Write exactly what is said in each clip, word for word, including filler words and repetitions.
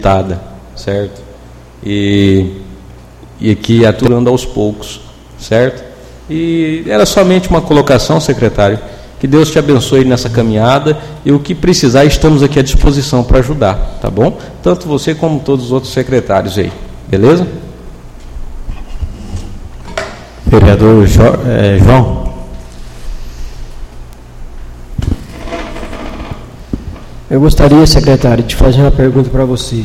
certo? E, e aqui atuando aos poucos, certo? E era somente uma colocação, secretário. Que Deus te abençoe nessa caminhada e o que precisar, estamos aqui à disposição para ajudar, tá bom? Tanto você como todos os outros secretários aí, beleza? Vereador jo, é, João. Eu gostaria, secretário, de fazer uma pergunta para você.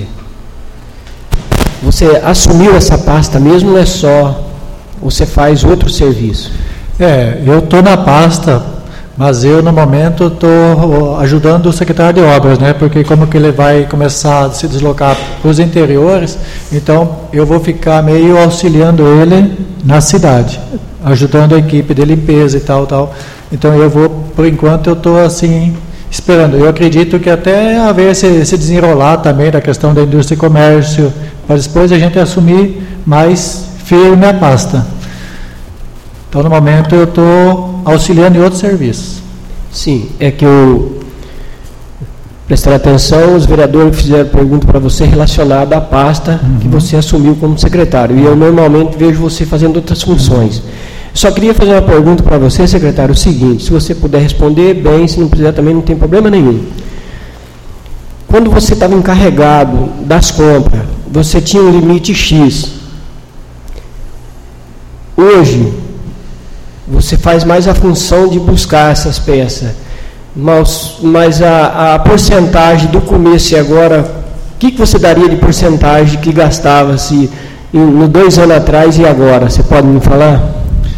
Você assumiu essa pasta mesmo ou é só você faz outro serviço? É, eu estou na pasta, mas eu no momento estou ajudando o secretário de obras, né? Porque como que ele vai começar a se deslocar para os interiores, então eu vou ficar meio auxiliando ele na cidade, ajudando a equipe de limpeza e tal, tal. Então eu vou, por enquanto eu estou assim, esperando. Eu acredito que até haver esse, esse desenrolar também da questão da indústria e comércio, para depois a gente assumir mais firme a pasta. Então, no momento, eu estou auxiliando em outros serviços. Sim, é que eu prestar atenção, os vereadores fizeram pergunta para você relacionada à pasta uhum. que você assumiu como secretário. E eu normalmente vejo você fazendo outras funções. Só queria fazer uma pergunta para você, secretário, o seguinte, se você puder responder bem, se não puder também não tem problema nenhum. Quando você estava encarregado das compras, você tinha um limite X. Hoje, você faz mais a função de buscar essas peças, mas, mas a, a porcentagem do começo e agora, o que, que você daria de porcentagem que gastava-se no dois anos atrás e agora? Você pode me falar?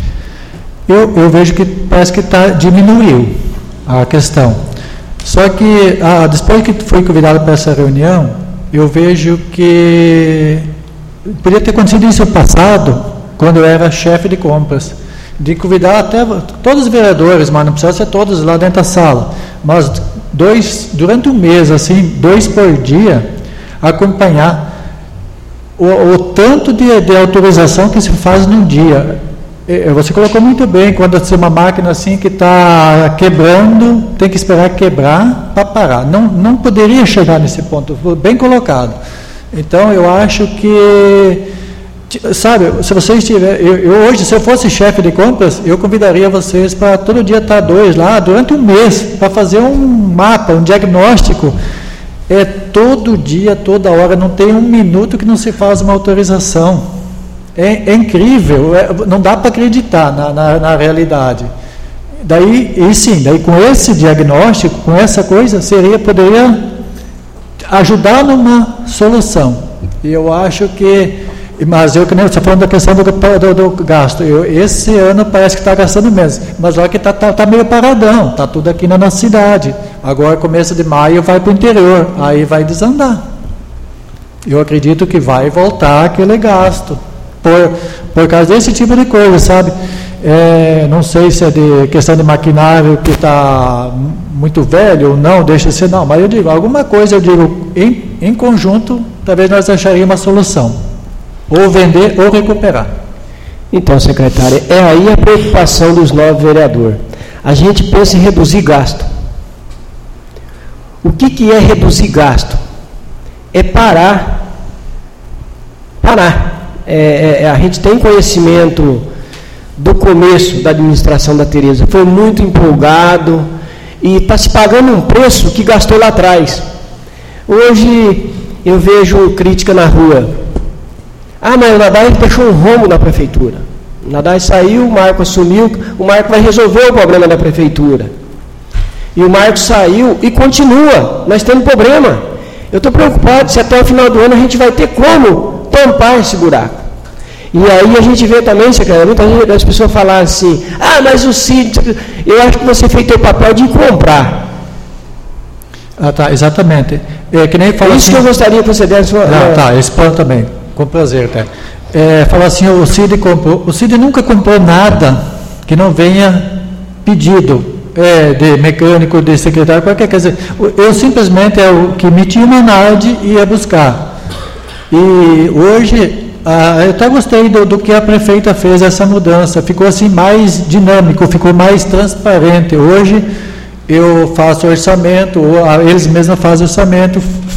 Eu, eu vejo que parece que tá, diminuiu a questão. Só que, ah, depois que fui convidado para essa reunião, eu vejo que poderia ter acontecido isso no passado, quando eu era chefe de compras, de convidar até todos os vereadores, mas não precisa ser todos lá dentro da sala, mas dois, durante um mês, assim, dois por dia, acompanhar o, o tanto de, de autorização que se faz num dia. Você colocou muito bem, quando tem uma máquina assim que está quebrando, tem que esperar quebrar para parar. Não, não poderia chegar nesse ponto, bem colocado. Então, eu acho que, sabe, se vocês tiverem, eu, eu hoje, se eu fosse chefe de compras, eu convidaria vocês para todo dia estar dois lá, durante um mês, para fazer um mapa, um diagnóstico. É todo dia, toda hora, não tem um minuto que não se faz uma autorização. É, é incrível, é, não dá para acreditar na, na, na realidade. Daí, e sim, daí com esse diagnóstico, com essa coisa, seria, poderia ajudar numa solução. E eu acho que, mas eu que nem estou falando da questão do, do, do gasto, eu, esse ano parece que está gastando menos, mas olha que está tá, tá meio paradão, está tudo aqui na nossa cidade. Agora, começo de maio, vai para o interior, aí vai desandar. Eu acredito que vai voltar aquele gasto. Por, por causa desse tipo de coisa, sabe? É, não sei se é de questão de maquinário que está muito velho ou não, deixa ser não, mas eu digo, alguma coisa eu digo, em, em conjunto, talvez nós acharíamos uma solução, ou vender ou recuperar. Então, secretário, é aí a preocupação dos nove vereadores. A gente pensa em reduzir gasto. O que, que é reduzir gasto? É parar, parar. É, é, a gente tem conhecimento do começo da administração da Tereza, foi muito empolgado e está se pagando um preço que gastou lá atrás. Hoje eu vejo crítica na rua. Ah, mas o Nadai deixou um rombo na prefeitura. O Nadai saiu, o Marco assumiu, o Marco vai resolver o problema da prefeitura. E o Marco saiu e continua, nós temos problema. Eu estou preocupado se até o final do ano a gente vai ter como tampar esse buraco. E aí a gente vê também, secretário, muitas vezes as pessoas falam assim, ah, mas o Cid, eu acho que você fez o papel de comprar. Ah, tá, exatamente. É, que nem fala é isso assim, que eu gostaria que você desse. Ah, tá, esse ponto também, com prazer, até. É, fala assim, o Cid comprou, o Cid nunca comprou nada que não venha pedido, é, de mecânico, de secretário, qualquer, quer dizer, eu simplesmente é o que metia uma N A R D e ia buscar. E hoje, ah, eu até gostei do, do que a prefeita fez, essa mudança, ficou assim mais dinâmico, ficou mais transparente. Hoje eu faço orçamento, ou eles mesmos fazem orçamento,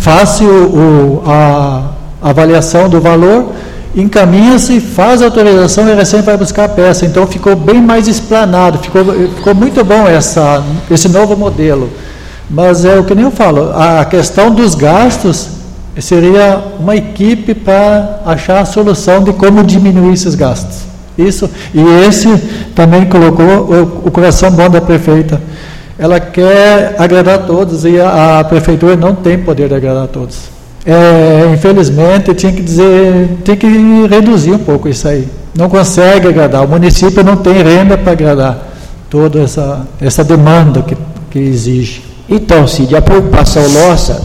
faz o, o, a avaliação do valor, encaminha-se, faz a autorização e a Recém vai buscar a peça. Então ficou bem mais explanado, ficou, ficou muito bom essa, esse novo modelo. Mas é o que nem eu falo, a questão dos gastos seria uma equipe para achar a solução de como diminuir esses gastos. Isso, e esse também colocou o, o coração bom da prefeita. Ela quer agradar a todos e a, a prefeitura não tem poder de agradar a todos. É, infelizmente, tinha que dizer, tem que reduzir um pouco isso aí. Não consegue agradar. O município não tem renda para agradar toda essa, essa demanda que, que exige. Então, Cid, a preocupação nossa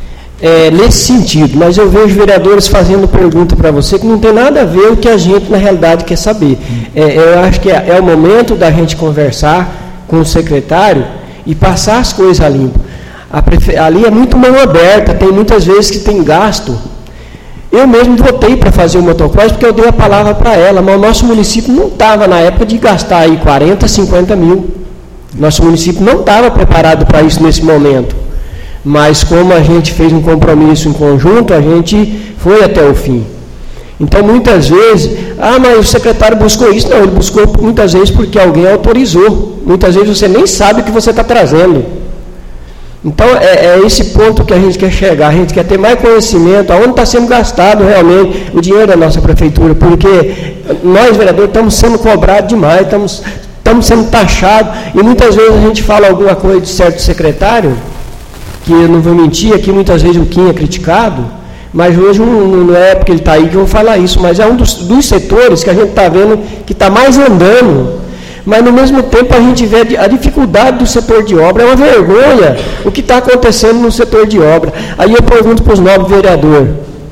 é nesse sentido, mas eu vejo vereadores fazendo pergunta para você que não tem nada a ver com o que a gente na realidade quer saber. É, eu acho que é, é o momento da gente conversar com o secretário e passar as coisas a limpo. A prefe... Ali é muito mão aberta, tem muitas vezes que tem gasto. Eu mesmo votei para fazer o motocross porque eu dei a palavra para ela, mas o nosso município não estava na época de gastar aí quarenta, cinquenta mil. Nosso município não estava preparado para isso nesse momento. Mas como a gente fez um compromisso em conjunto, a gente foi até o fim. Então, muitas vezes, ah, mas o secretário buscou isso. Não, ele buscou muitas vezes porque alguém autorizou. Muitas vezes você nem sabe o que você está trazendo. Então, é, é esse ponto que a gente quer chegar. A gente quer ter mais conhecimento, aonde está sendo gastado realmente o dinheiro da nossa prefeitura, porque nós, vereadores, estamos sendo cobrados demais, estamos, estamos sendo taxados, e muitas vezes a gente fala alguma coisa de certo secretário, que eu não vou mentir, aqui muitas vezes o Kim é criticado, mas hoje não, não é porque ele está aí que eu vou falar isso, mas é um dos, dos setores que a gente está vendo que está mais andando, mas no mesmo tempo a gente vê a dificuldade do setor de obra, é uma vergonha o que está acontecendo no setor de obra. Aí eu pergunto para os nobres vereadores,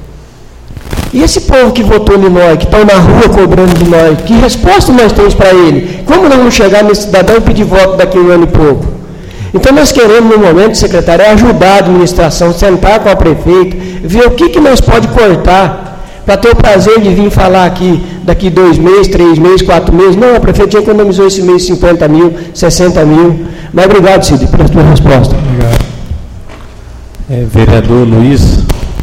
e esse povo que votou em nós, que estão na rua cobrando de nós, que resposta nós temos para ele? Como nós vamos chegar nesse cidadão e pedir voto daqui a um ano e pouco? Então, nós queremos, no momento, secretário, ajudar a administração, sentar com a prefeita, ver o que, que nós pode cortar, para ter o prazer de vir falar aqui, daqui dois meses, três meses, quatro meses. Não, a prefeita já economizou esse mês cinquenta mil, sessenta mil. Mas obrigado, Cid, pela sua resposta. Obrigado. É, vereador Luiz.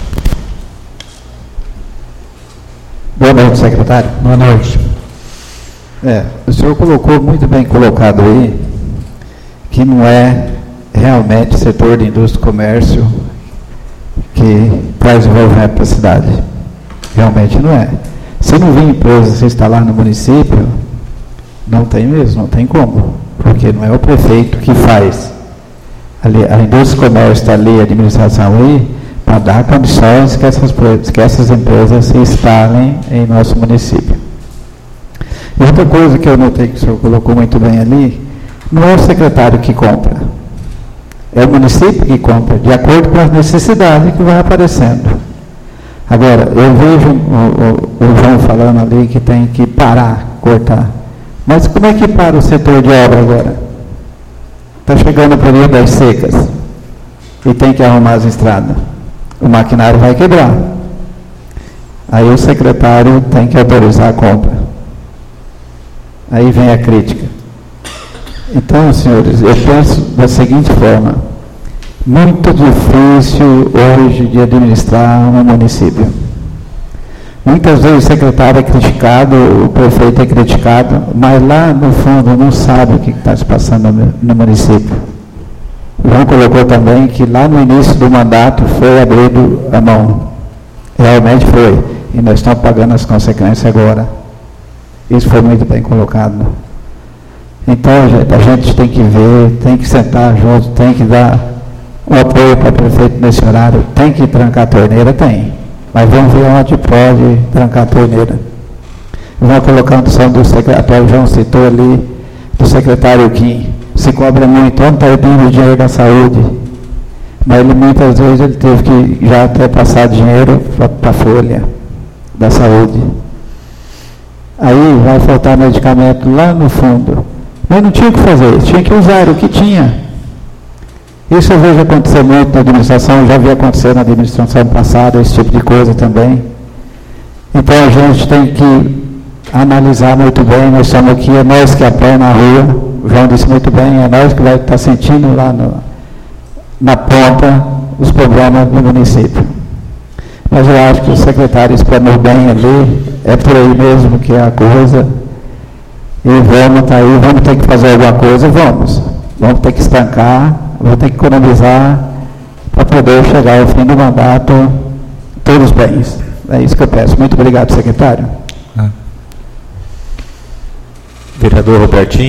Boa noite, secretário. Boa noite. É, o senhor colocou muito bem colocado aí, que não é realmente o setor de indústria e comércio que traz desenvolvimento para a cidade. Realmente não é. Se não vir empresa se instalar no município, não tem mesmo, não tem como. Porque não é o prefeito que faz. Ali, a indústria e comércio está ali, a administração ali, para dar condições que essas, que essas empresas se instalem em nosso município. E outra coisa que eu notei que o senhor colocou muito bem ali, não é o secretário que compra, é o município que compra, de acordo com as necessidades que vai aparecendo. Agora, eu vejo o, o, o João falando ali que tem que parar, cortar. Mas como é que para o setor de obra agora? Está chegando o período das secas e tem que arrumar as estradas. O maquinário vai quebrar. Aí o secretário tem que autorizar a compra. Aí vem a crítica. Então, senhores, eu penso da seguinte forma, muito difícil hoje de administrar um município. Muitas vezes o secretário é criticado, o prefeito é criticado, mas lá no fundo não sabe o que está se passando no, no município. O João colocou também que lá no início do mandato foi abrido a mão. Realmente foi. E nós estamos pagando as consequências agora. Isso foi muito bem colocado. Então, gente, a gente tem que ver, tem que sentar junto, tem que dar um apoio para o prefeito nesse horário, tem que trancar a torneira, tem. Mas vamos ver onde pode trancar a torneira. Vamos colocar a noção do secretário, João citou ali, do secretário Kim. Se cobra muito, onde está indo o dinheiro da saúde? Mas ele, muitas vezes ele teve que já até passar dinheiro para a folha da saúde. Aí vai faltar medicamento lá no fundo. Mas não tinha o que fazer, tinha que usar o que tinha. Isso eu vejo acontecer muito na administração, já vi acontecer na administração passada, esse tipo de coisa também. Então a gente tem que analisar muito bem, nós somos aqui, é nós que apoiamos na rua, o João disse muito bem, é nós que vai estar sentindo lá no, na ponta os problemas do município. Mas eu acho que o secretário explanou bem ali, é por aí mesmo que é a coisa, e vamos estar aí, vamos ter que fazer alguma coisa, vamos. Vamos ter que estancar, vamos ter que economizar para poder chegar ao fim do mandato todos bens. É isso que eu peço. Muito obrigado, secretário. Ah. Vereador Robertinho.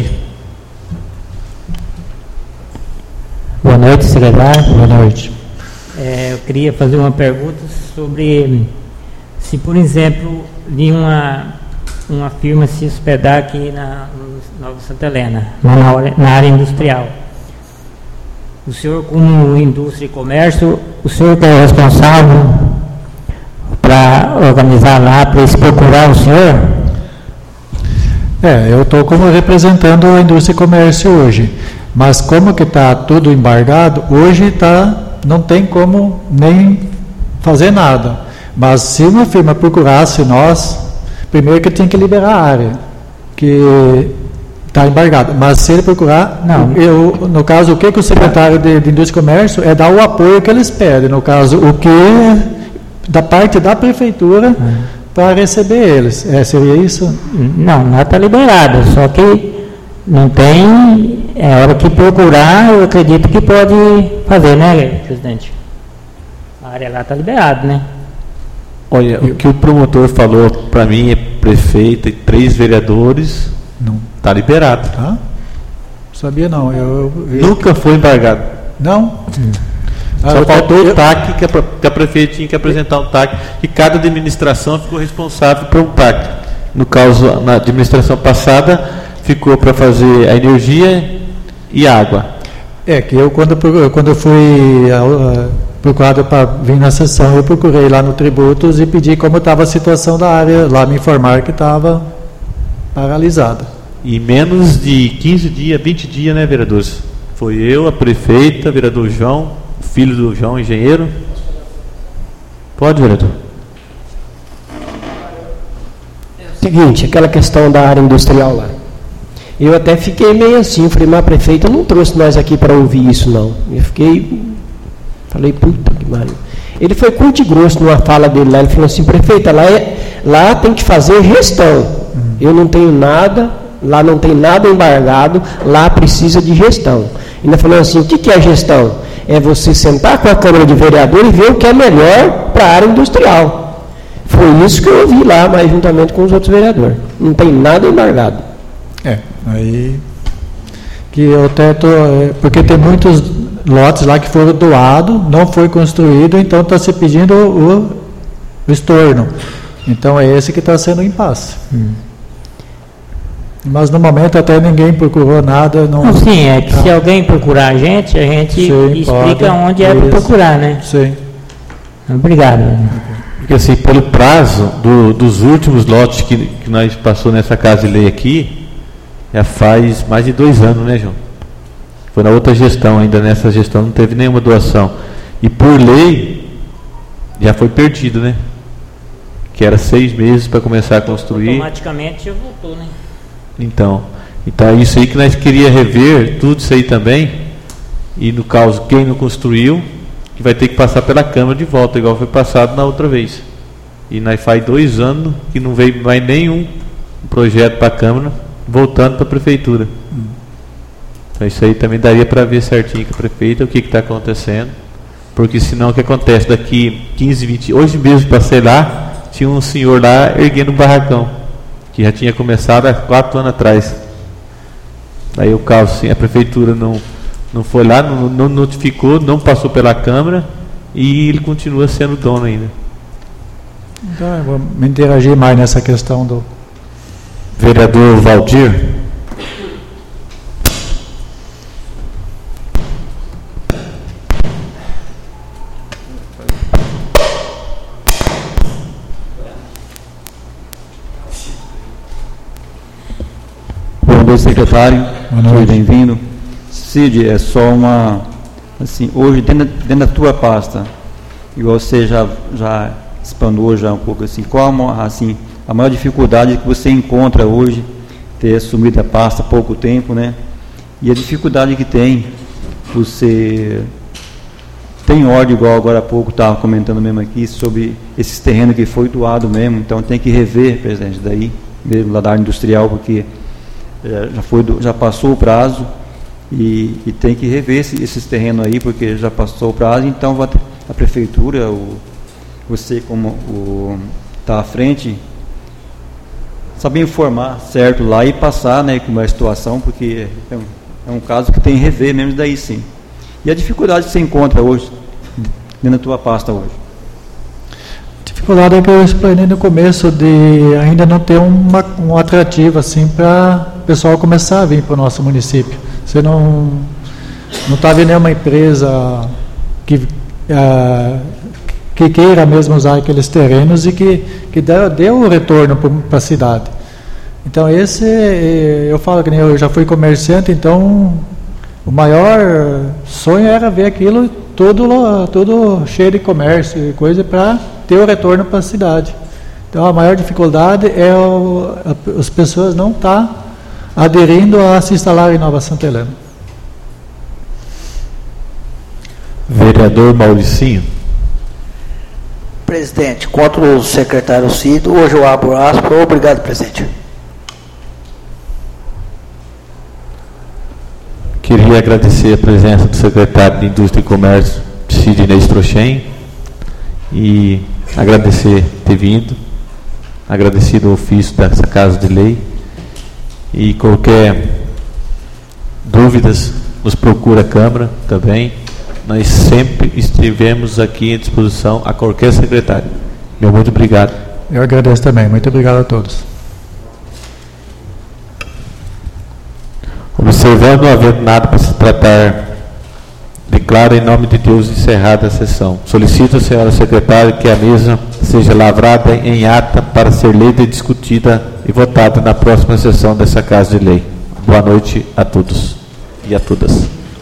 Boa noite, secretário. Boa noite. É, eu queria fazer uma pergunta sobre se, por exemplo, de uma, uma firma se hospedar aqui na Nova Santa Helena, na, na área industrial. O senhor, como indústria e comércio, o senhor que é responsável para organizar lá, para eles procurar o senhor? É, eu estou como representando a indústria e comércio hoje, mas como que está tudo embargado, hoje tá, não tem como nem fazer nada. Mas se uma firma procurasse nós, primeiro que tem que liberar a área, que está embargada. Mas se ele procurar, não. Eu, no caso, o que, que o secretário de, de Indústria e Comércio é dar o apoio que eles pedem, no caso, o que da parte da prefeitura hum. para receber eles. É, seria isso? Não, não está liberado, só que não tem, é hora que procurar, eu acredito que pode fazer, né, presidente? A área lá está liberada, né? Olha, o que o promotor falou para mim é prefeito e três vereadores, não está liberado. Tá? Sabia não. Eu, eu... Nunca foi embargado. Não? Hum. Só ah, faltou eu... o T A C, que a, que a prefeita tinha que apresentar um T A C, que cada administração ficou responsável por um T A C. No caso, na administração passada, ficou para fazer a energia e água. É, que eu quando, quando eu fui uh, procurado para vir na sessão, eu procurei lá no Tributos e pedi como estava a situação da área, lá me informaram que estava paralisada. E menos de quinze dias, vinte dias, né, vereadores? Foi eu, a prefeita, vereador João, o filho do João, engenheiro. Pode, vereador? Seguinte, aquela questão da área industrial lá. Eu até fiquei meio assim, falei, mas a prefeita não trouxe nós aqui para ouvir isso, não. Eu fiquei, falei, puta que pariu. Ele foi curto e grosso numa fala dele lá, ele falou assim, prefeita, lá, é, lá tem que fazer gestão. Uhum. Eu não tenho nada, lá não tem nada embargado, lá precisa de gestão. Ainda falou assim, o que, que é gestão? É você sentar com a Câmara de Vereadores e ver o que é melhor para a área industrial. Foi isso que eu ouvi lá, mas juntamente com os outros vereadores. Não tem nada embargado. É, aí que eu até tô, porque tem muitos lotes lá que foram doados, não foi construído, então está se pedindo o, o estorno. Então é esse que está sendo o impasse. Hum. Mas no momento até ninguém procurou nada. Não, não sim, é que ah. se alguém procurar a gente, a gente sim, explica pode, onde é para procurar, né? Sim. Obrigado. Porque assim, pelo prazo do, dos últimos lotes que, que nós passou nessa casa de lei aqui, já faz mais de dois anos, né, João? Foi na outra gestão, ainda nessa gestão não teve nenhuma doação. E por lei, já foi perdido, né? Que era seis meses para começar a construir. Automaticamente já voltou, né? Então, então é isso aí que nós queríamos rever, tudo isso aí também. E no caso, quem não construiu, que vai ter que passar pela Câmara de volta, igual foi passado na outra vez. E nós faz dois anos que não veio mais nenhum projeto para a Câmara, voltando para a Prefeitura. Hum. Então isso aí também daria para ver certinho com a Prefeita o que está acontecendo. Porque senão o que acontece daqui quinze, vinte... Hoje mesmo passei lá, tinha um senhor lá erguendo um barracão, que já tinha começado há quatro anos atrás. Aí o caso, assim, a Prefeitura não, não foi lá, não, não notificou, não passou pela Câmara e ele continua sendo dono ainda. Então eu vou me interagir mais nessa questão do... Vereador Valdir. Boa noite, secretário. Seja bem-vindo. Cid, é só uma... Assim, hoje, dentro, dentro da tua pasta, igual você já, já explanou já um pouco, assim, qual a, assim, a maior dificuldade que você encontra hoje, ter assumido a pasta há pouco tempo, né? E a dificuldade que tem você tem ordem, igual agora há pouco estava comentando mesmo aqui, sobre esses terrenos que foi doado mesmo, então tem que rever, presidente, daí, mesmo lá da área industrial, porque já, foi, já passou o prazo e, e tem que rever esse, esses terrenos aí, porque já passou o prazo, então a prefeitura, o, você como está à frente, saber informar certo lá e passar, né, como é a situação, porque é um, é um caso que tem que rever mesmo daí sim. E a dificuldade que você encontra hoje, dentro da tua pasta hoje? A dificuldade é que eu explanei no começo, de ainda não ter uma, um atrativo assim para o pessoal começar a vir para o nosso município. Você não não está vendo nenhuma empresa que, uh, que queira mesmo usar aqueles terrenos e que, que dê, dê um retorno para a cidade. Então esse, eu falo que nem eu já fui comerciante, então o maior sonho era ver aquilo tudo, tudo cheio de comércio e coisa para ter o retorno para a cidade. Então a maior dificuldade é o, a, as pessoas não estar tá aderindo a se instalar em Nova Santa Helena. Vereador Mauricinho. Presidente, contra o secretário Cido, hoje eu abro aspas. Obrigado, presidente. Queria agradecer a presença do secretário de Indústria e Comércio, Sidney Strochen, e agradecer ter vindo, agradecido o ofício dessa Casa de Lei, e qualquer dúvidas, nos procura a Câmara também. Nós sempre estivemos aqui à disposição a qualquer secretário. Meu muito obrigado. Eu agradeço também. Muito obrigado a todos. Observando não havendo nada para se tratar, declaro em nome de Deus encerrada a sessão. Solicito à senhora secretária que a mesa seja lavrada em ata para ser lida e discutida e votada na próxima sessão dessa Casa de Lei. Boa noite a todos e a todas.